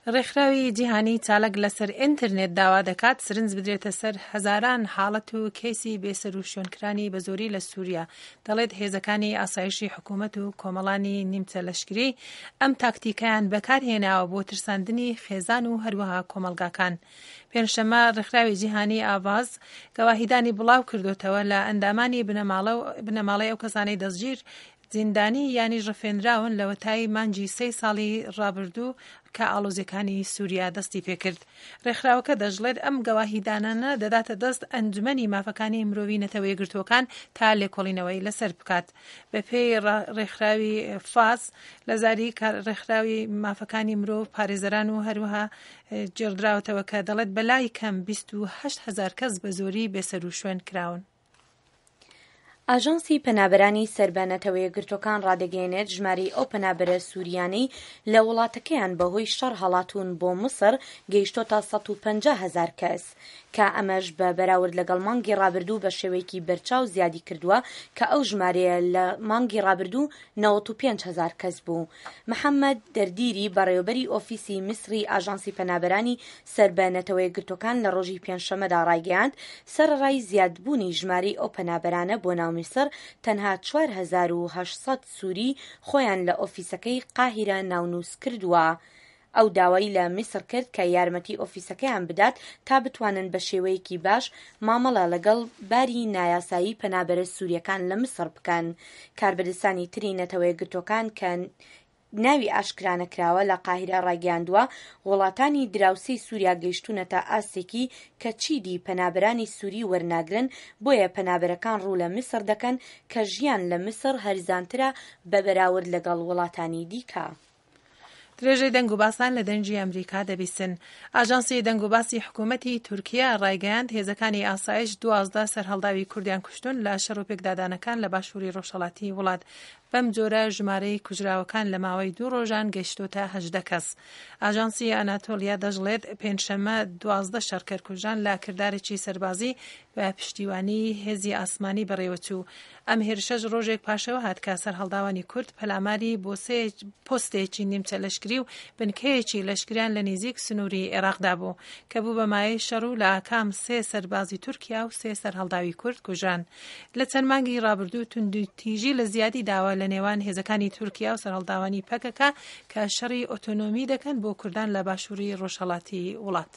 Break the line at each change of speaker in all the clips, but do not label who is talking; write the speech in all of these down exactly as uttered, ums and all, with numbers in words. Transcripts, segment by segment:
ڕێکخراوی جیهانی چالک لەسەر ئینترنێت داوا دەکات سرنج بدرێتە سەر هەزاران حاڵەت و کەیسی بێسەر و شوێنکرانی بە زۆری لە سووریا. دەڵێت هێزەکانی ئاسایشی حکوومەت و کۆمەڵانی نیمچە لەشکری ئەم تاکتیکیان بەکارهێناوە بۆ ترساندنی خێزان و هەروەها کۆمەلگاکان. پێنجشەممە ڕێکخراوی جیهانی ئاواز گەواهیدانی بڵاو کردوتەوە لە ئەندامانی بنەماڵەی ئەو کەسانەی دەستگیر زیندانی یانی ڕفێنراون لە وەتای مانگی سێ ساڵی ڕابردوو کە ئاڵۆزیەکانی سووریا دەستی پێکرد. ڕێکخراوەکە دەژڵێت ئەم گەواهیدانانە دەداتە دەست ئەنجومەنی مافەکانی مرۆڤی نەتەوە یەکگرتووەکان تا لێکۆڵینەوەی لەسەر بکات. بەپێی ڕێکخراوی فاز لە زاری ڕێکخراوی مافەکانی مرۆڤ پارێزەران و هەروەها جێڕدراوەتەوە کە دەڵێت بەلای کەم بیست و هەشت هەزار کەس بە زۆری بێسەر و شوێن کراون.
ئاژانسی پەنابەرانی سەربانەتەوە یەکگرتووەکان ڕادەگەیەنێت ژمارەی ئەو پەنابەرە سووریانەی لە وڵاتەکەیان بەهۆی شەڕ هەڵاتوون بۆ مسر گەیشتۆتە سەد و پەنجا هەزار کەس کە ئەمەش بە بەراورد لەگەڵ مانگی ڕابردوو بە شێوەیەکی بەرچاو زیادی کردووە کە ئەو ژمارەیە لە مانگی ڕابردوو نەوەت و پێنج هەزار کەس بوو. محەممەد دەردیری بەڕێوەبەری ئۆفیسی میسری ئاژانسی پەنابەرانی سەربانەتەوە یەکگرتووەکان لە ڕۆژی پێنجشەممەدا ڕایگەیاند سەرەڕای زیادبوونی ژمارەی ئەو پەنابەرانە بۆ ناو میسر تەنها چوار هەزار و هەشت سووری خۆیان لە ئۆفیسەکەی قاهیرە ناونووس کردووە. ئەو داوای لە میسر کرد کە یارمەتی ئۆفیسەکەیان بدات تا بتوانن بە شێوەیەکی باش مامەڵە لەگەڵ باری نایاسایی پەنابەرە سووریەکان لە میسر بکەن. کاربەدەستانی تری نەتەوە یەکگرتووەکان کە ناوی ئاشکرانەکراوە لە قاهیرە ڕایگەاندووە وڵاتانی دراوسەی سووریا گەیشتوونەتە ئاستێکی کە چیدی پەنابەرانی سووری وەرناگرن بۆیە پەنابەرەکان ڕوو لە میسر دەکەن کە ژیان لە میسر هەرزانترە بە بەراورد لەگەڵ وڵاتانی دیکە.
درێژەی دەنگ و باسان لە دەنجی ئەمریکا دەبیستن. ئاژانسی دەنگ و باسی حکوومەتی تورکیا ڕایگەیاند هێزەکانی ئاسایش دوازدە سەرهەڵداوی کوردیان کوشتون لە شەڕ و پێکدادانەکان لە باشووری ڕۆژهەڵاتی وڵات. بەم جۆرە ژمارەی کوژراوەکان لە ماوەی دوو ڕۆژان گەیشتۆتە هەژدە کەس. ئاژانسی ئەناتۆلیا دەژڵێت پێنجشەممە دوازدە شەڕکەر کوژان لە کردارێکی سەربازی بە پشتیوانی هێزی ئاسمانی بەڕێوەچوو. ئەم هێرشەش ڕۆژێک پاشەوە هات کە سەرهەڵداوانی کورد پەلاماری بۆ سێ پۆستێکی نیمچە لەشکری و بنکەیەکی لەشکریان لە نزیک سنووری عێراقدا بوو کە بوو بە مایەی شەڕ و لە ئاکام سێ سەربازی تورکیا و سێ سەرهەڵداوی کورد کوژان. لە چەند مانگی ڕابردوو توندوتیژی لە زیادی داوا لە نێوان هێزەکانی تورکیا و سەرهەڵداوانی پەکەکە کە شەڕی ئۆتۆنۆمی دەکەن بۆ کوردان لە باشووری ڕۆژهەڵاتی وڵات.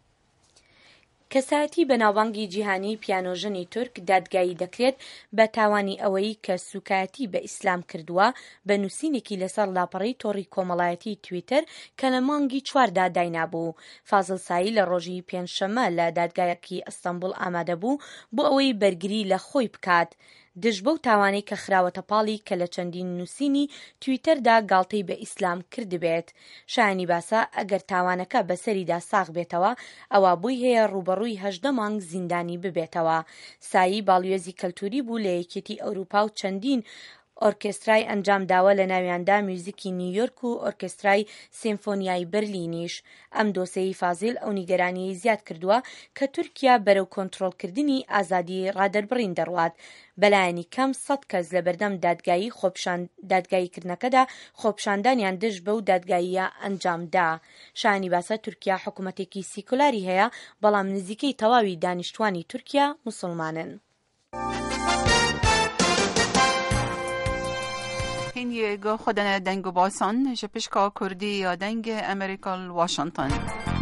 کەسایەتی بەناوبانگی جیهانی پیانۆژنی تورک دادگایی دەکرێت بە تاوانی ئەوەی کە سوکایەتی بە ئیسلام کردووە بە نووسینێکی لەسەر لاپەڕەی تۆڕی کۆمەڵایەتی تویتر کە لە مانگی چواردا داینابوو. فازڵ سایی لە ڕۆژی پێنجشەممە لە دادگایەکی ئەستەمبول ئامادە بوو بۆ ئەوەی بەرگری لە خۆی بکات دژ بەو تاوانەی کە خراوەتە پاڵی کە لە چەندین نووسینی تویتەردا گاڵتەی بە ئیسلام کردبێت. شایانی باسە ئەگەر تاوانەکە بەسەریدا ساغ بێتەوە ئەوە بووی هەیە ڕوبەڕووی هەژدە مانگ زیندانی ببێتەوە. سایی باڵیۆزی کەلتوری بوو لە یەکێتی ئەوروپا و چەندین ئۆرکێسترای ئەنجام داوە لە ناویاندا میوزیکی نیویۆرک و ئۆرکێسترای سیمفۆنیای بەرلینیش. ئەم دۆسەی فازیل ئەو نیگەرانی زیاد کردووە کە تورکیا بەرەو کۆنتڕۆڵکردنی ئازادی ڕادەربڕین دەڕوات. بەلایەنی کەم سەد کەس لە بەردەم دادگایی دادگاییکردنەکەدا خۆپشاندانیان دژ بەو دادگاییە ئەنجامدا. شایانی باسە تورکیا حکوومەتێکی سیکولاری هەیە بەڵام نزیکەی تەواوی دانیشتوانی تورکیا موسڵمانن.
این یه خودن دنگ و باسان جپشکا کردی یا دنگ امریکا واشنطن.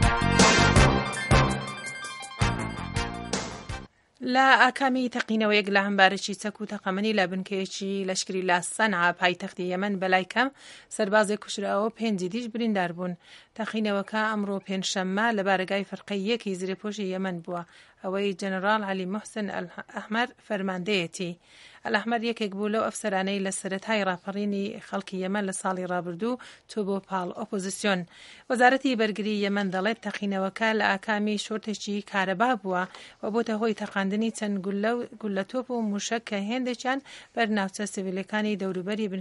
لە ئاکامی تەقینەوەیەک لە هەمبارەی چەک و تەقەمەنی لە بنکەیەکی لەشکری لە سەنعا پایتەختی یەمەن بەلای کەم سەربازێک کوشراوە پێنجی دیش بریندار بوون. تەقینەوەکە ئەمڕۆ پێنجشەممە لە بارگای فەرقەی یەکی زیرەپۆشی یەمەن بووە ئەوەی جەنەرال عەلی موحسن ئەحمەر فەرماندەیەتی. ئەلەحمەر یەکێک بوو لەو ئەفسەرانەی لە سەرەتای ڕاپەڕینی خەڵکی یەمەن لە ساڵی ڕابردوو تۆ بۆ پاڵ ئۆپۆزیسیۆن. وەزارەتی بەرگری یەمەن دەڵێت تەقینەوەکە لە ئاکامی شۆرتێکی کارەبا بووە و بۆتە هۆی تەقاندنی چەند گولەتۆپ و موشک کە هێندێکیان بەر ناوچە سیڤیلەکانی دەوروبەری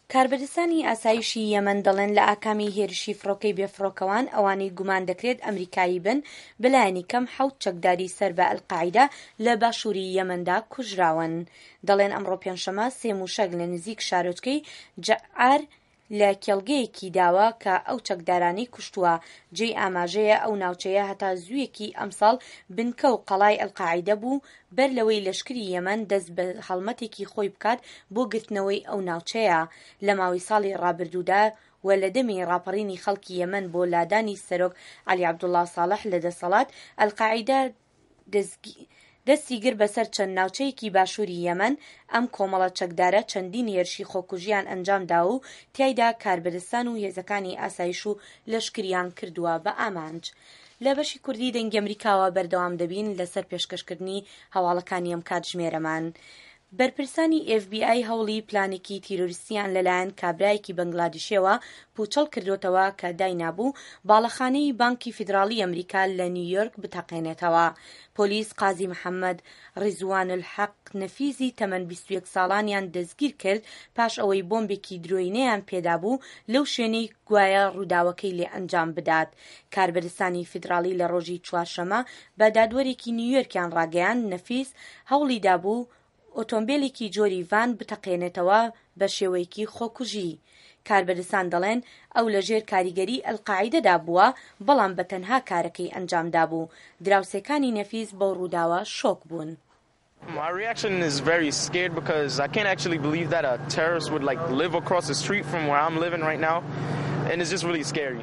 کاربەدەستانی ئاسایشی یەمەن دەڵێن لە ئاکامی هێرشی فڕۆکەی بێفڕۆکەوان ئەوانەی گومان دەکرێت ئەمریکایی بن بەلایەنی کەم حەوت چەکداری سەر بە ئەلقاعیدا لە باشووری یەمەندا کوژراون. دەڵێن ئەمڕۆ پێنجشەمە سێ موشەک لە نزیک شارۆچکەی جەعار لە کێڵگەیەکی داوە کە ئەو چەکدارانی کوشتووە. جێی ئاماژەیە ئەو ناوچەیە هەتا زوویەکی ئەمساڵ بنکە و قەڵای ئەلقاعیدە بوو بەر لەوەی لەشکری یەمەن دەست بە هەڵمەتێکی خۆی بکات بۆ گرتنەوەی ئەو ناوچەیە. لە ماوەی ساڵی ڕابردوودا و لە دەمی ڕاپەڕینی خەڵکی یەمەن بۆ لادانی سەرۆک عەلی عەبدوڵڵا ساڵح لە دەسەڵات، ئەلقاعیدە دەستی گر بەسەر چەند ناوچەیەکی باشووری یەمەن. ئەم کۆمەڵە چەکدارە چەندین هێرشی خۆکوژیان ئەنجامدا و تیایدا کاربەدەستان و هێزەکانی ئاسایش و لەشکریان کردووە بە ئامانج. لە بەشی کوردی دەنگی ئەمریکاوە بەردەوام دەبین لەسەر پێشکەشکردنی هەواڵەکانی ئەم کاتژمێرەمان. بەرپرسانی ئێف بی ئای هەوڵی پلانێکی تیرۆریستیان لەلایەن کابرایەکی بەنگلادیشیەوە پوچەڵ کردوتەوە کە داینابوو باڵەخانەی بانکی فیدراڵی ئەمریکا لە نیویۆرک بتەقێنێتەوە. پۆلیس قازی محەممەد ڕیزوان الحەق نەفیزی تەمەن بیست و یەک ساڵانیان دەستگیر کرد پاش ئەوەی بۆمبێکی درۆینەیان پێدابوو لەو شوێنەی گوایە ڕووداوەکەی لێ ئەنجام بدات. کاربەدەستانی فیدراڵی لە ڕۆژی چوارشەمە بە دادوەرێکی نیویۆرکیان ڕاگەیان نەفیس هەوڵی دابوو ئۆتۆمبیلێکی جۆری ڤان بتەقێنێتەوە بە شێوەیەکی خۆکوژی. کاربەدەستان دەڵێن ئەو لەژێر کاریگەری ئەلقاعیدەدا بووە بەڵام بە تەنها کارەکەی ئەنجامدا بوو. دراوسێکانی نەفیس بەو ڕووداوە شۆک بوون.
My reaction is very scared because I can't actually believe that a terrorist would like live across the street from where I'm living right now, and it's just really scary.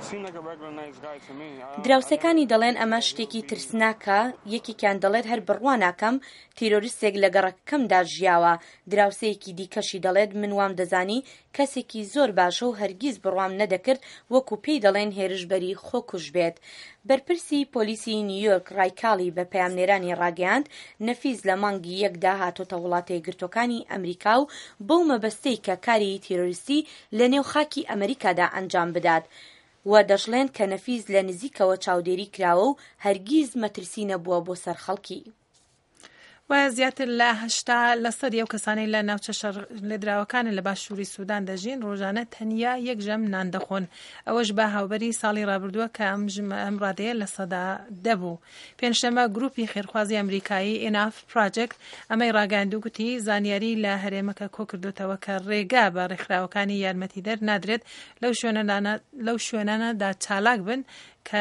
دراوسەکانی دەڵێن ئەمە شتێکی ترسناکە. یەکێکیان دەڵێت هەر بڕواناکەم تیرۆریستێک لە گەڕەکەمدا ژیاوە. دراوسەیەکی دیکەشی دەڵێت من وام دەزانی کەسێکی زۆر باشە و هەرگیز بڕوام نەدەکرد وەکو پێی دەڵێن هێرشبەری خۆکوژ بێت. بەرپرسی پۆلیسی نیویۆرک ڕایکاڵی بە پەیامنێرانی ڕاگەیاند نەفیز لە مانگی یەکدا هاتۆتە وڵاتە یەکگرتووەکانی ئەمریکا و بەو مەبەستەی کە کاری تیرۆریستی لە نێو خاکی ئەمریکادا ئەنجام بدات. و دەژڵێن کە نەفیز لە نزیکەوە چاودێری کراوە و هەرگیز مەترسی نەبووە بۆ سەر خەڵکی.
و زیاتر لە هەشتا لە سەدی ئەو کەسانەی لە ناوچە لێدراوەکانە لە باشووری سوودان دەژین ڕۆژانە تەنیا یەک ژەم نان دەخۆن. ئەوەش بە هاوبەری ساڵی ڕابردووە کە ئەم ڕادەیە لە سەدا دەبوو. پێنجشەمە گروپی خێرخوازی ئەمریکایی ئیناف پراجەکت ئەمەی ڕاگەاندوو گوتی زانیاری لە هەرێمەکە کۆ کردوتەوە کە ڕێگا بە ڕێکخراوەکانی یارمەتیدەر نادرێت لەو شوێنانەدا چالاک بن کە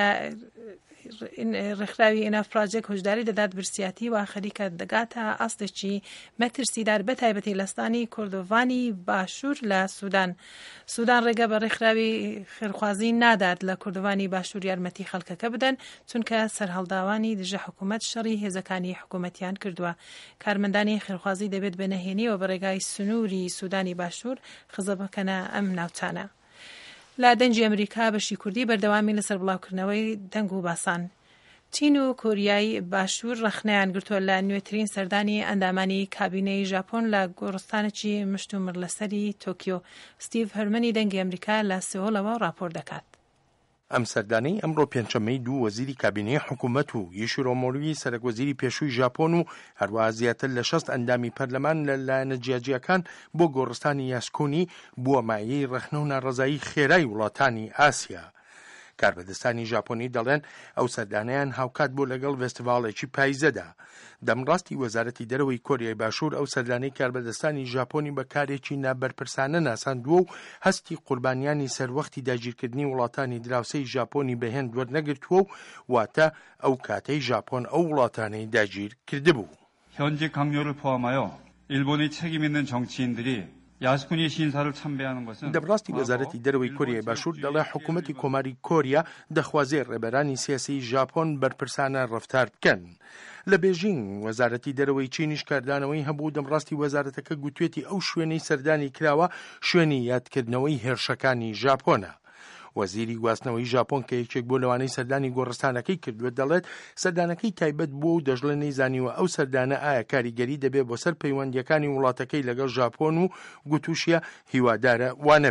ڕێکخراوی ئیناف پراجێک هۆشداری دەدات برسیاتی و خەریکە دەگاتە ئاستێکی مەترسیدار بە تایبەتی لەستانی کوردۆڤانی باشوور لە سوودان. سوودان ڕێگە بە ڕێکخراوی خێرخوازی نادات لە کوردۆڤانی باشوور یارمەتی خەڵکەکە بدەن چونکە سەرهەڵداوانی دژە حکوومەت شەڕی هێزەکانی حکوومەتیان کردووە. کارمەندانی خێرخوازی دەبێت بنەهێنیەوە بە ڕێگای سنووری سوودانی باشوور خزە بکەنە ئەم ناوچانە. لە دەنگی ئەمریکا بەشی کوردی بەردەوامی لەسەر بڵاوکردنەوەی دەنگ و باسان. چین و کۆریای باشوور ڕەخنەیان گرتووە لە نوێترین سەردانی ئەندامانی کابینەی ژاپۆن لە گۆڕستانێکی مشتومڕ لەسەری تۆکیۆ. ستیڤ هەرمەنی دەنگی ئەمریکا لە سێوڵەوە ڕاپۆر دەکات.
ئەم سەردانەی ئەمڕۆ پێنجشەمەی دوو وەزیری کابینەی حکوومەت و یوشیرۆ مۆریی سەرۆکوەزیری پێشووی ژاپۆن و هەروەها زیاتر لە شەست ئەندامی پەرلەمان لە لایەنە جیاجیەکان بۆ گۆڕستانی یاسکۆنی بووە مایەی ڕەخنە و ناڕەزایی خێرای وڵاتانی ئاسیا. کاربەدەستانی ژاپۆنی دەڵێن ئەو سەردانیان هاوکات بۆ لەگەڵ فێستیڤاڵێکی پاییزەدا. دەمڕاستی وەزارەتی دەرەوەی کۆریای باشوور ئەو سەردانەی کاربەدەستانی ژاپۆنی بە کارێکی نابەرپرسانە ناساندووە و هەستی قوربانیانی سەروەختی داگیرکردنی وڵاتانی دراوسەی ژاپۆنی بەهێن وەرنەگرتووە و واتە ئەو کاتەی ژاپۆن ئەو وڵاتانەی داگیر کردبوو.
현지 강요를 포함하여 일본의 책임 있는 정치인들이 야스쿠니 신사를 참배하는 것은
دەبڕاستی وەزارەتی دەرەوەی کۆریای باشوور دەڵێ حکوومەتی کۆماری کۆریا دەخوازێ ڕێبەرانی سیاسی ژاپۆن بەرپرسانە ڕەفتار بکەن. لە بێژینگ وەزارەتی دەرەوەی چینیش کاردانەوەی هەبوو دەمڕاستی وەزارەتەکە گوتوێتی ئەو شوێنەی سەردانی کراوە شوێنی یادکردنەوەی هێرشەکانی ژاپۆنە. وەزیری گواستنەوەی ژاپۆن کە یەکێک بۆ لەوانەی سەردانی گۆڕستانەکەی کردووە دەڵێت سەردانەکەی تایبەت بووە و دەژڵێ نەیزانیوە ئەو سەردانە ئایا کاریگەری دەبێت بۆ سەر پەیوەندیەکانی وڵاتەکەی لەگەڵ ژاپۆن و گوتوشیە هیوادارە وانەبێت.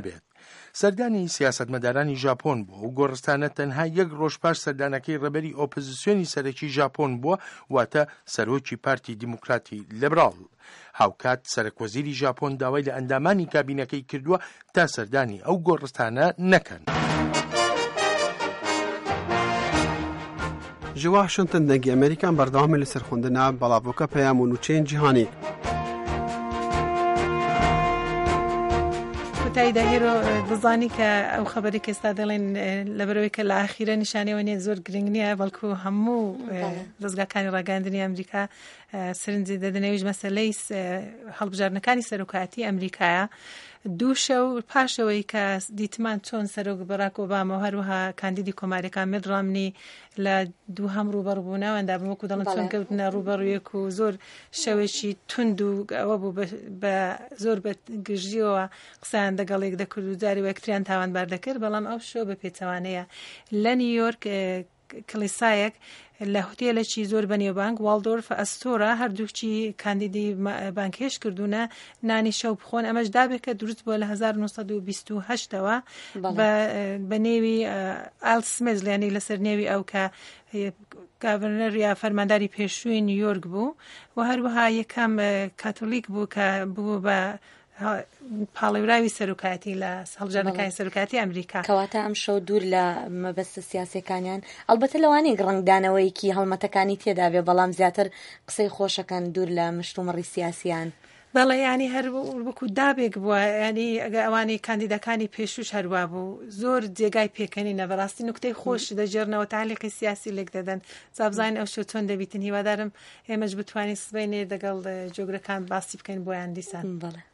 سەردانی سیاسەتمەدارانی ژاپۆن بووە و گۆڕستانە تەنها یەک ڕۆژ پاش سەردانەکەی ڕێبەری ئۆپۆزیسیۆنی سەرەکی ژاپۆن بووە، واتە سەرۆکی پارتی دیموکراتی لیبراڵ. هاوکات سەرۆکوەزیری ژاپۆن داوای لە ئەندامانی کابینەکەی کردووە تا سەردانی ئەو گۆڕستانە نەکەن.
ji Washington dengê Amerîkan berdewamê li serxwendina Balavoka Peyam û Nûçeyên Cîhanî.
تایی داهێرۆ دەزانی کە ئەو خەبەرێک ئێستا دەڵێن لەبەرەوەی کە لە ئاخیرە نیشانەوە نیە زۆر گرنگ نییە، بەڵکو هەموو ڕزگاکانی ڕاگەاندنی ئەمریکا سرنجی دەدنەوەیش مەسەلەی هەڵبژارنەکانی سەرۆکایەتی ئەمریکایە. دوو شەو پاشەوەی کە دیتمان چۆن سەرۆک بەراک ئۆباما و هەروەها کاندیدی کۆماریەکان میت ڕامنی لە دوو هەم ڕوبەڕبوونەوەندا بووکو دەڵێن چۆن کەوتنە ڕوبەڕوویەک و زۆر شەوێکی تند و ئەوە بوو بە زۆر بە گژیەوە قسەیان دەگەڵێک دەکرد و جاری وەکتریان تاوانبار دەکرد، بەڵام ئەو شەو بە پێچەوانەیە لە نیویۆرک کلیسایەک لە هۆتێلێکی زۆر بەنێوبانگ واڵدۆرف ئەستۆرا هەردووکی کاندیدی بانکێش کردوونە نانی شەو بخۆن. ئەمەش دابێت کە دروست بووە لە هەزار و نۆسەد و بیست و هەشتەوە بە نێوی ئال سمێز، لەیانی لەسەر نێوی ئەو کە گاڤەرنەر یا فەرمانداری پێشووی نیویۆرک بوو و هەروەها یەکەم کاتۆلیک بوو کە بوو بە پاڵێوراوی سەرۆکایەتی لە هەڵبژارنەکانی سەرۆکایەتی ئەمریکا.
کەواتە ئەم شەو دوور لە مەبەستە سیاسیەکانیان ئەلبەتە لەوانەیە ڕەنگدانەوەیکی هەڵمەتەکانی تێدا بێ، بەڵام زیاتر قسەی خۆشەکەن دوور لە مشتومڕی سیاسیان.
بەڵێ ینی هەر وەکو دابێک بووە، ینی ئەگە ئەوانی کاندیدەکانی پێشوش هەروە بوو زۆر جێگای پێکەنینە، بەڕاستی نوکتەی خۆش دەژێرنەوە تالیقی سیاسی لێک دەدەن. زابزانین ئەو شەو چۆن دەبیتن، هیوادارم ئێمەش بتوانین سبەینێ دەگەڵ جۆگرەکان باسی بکەین بۆیان دیسان.
بەڵێ.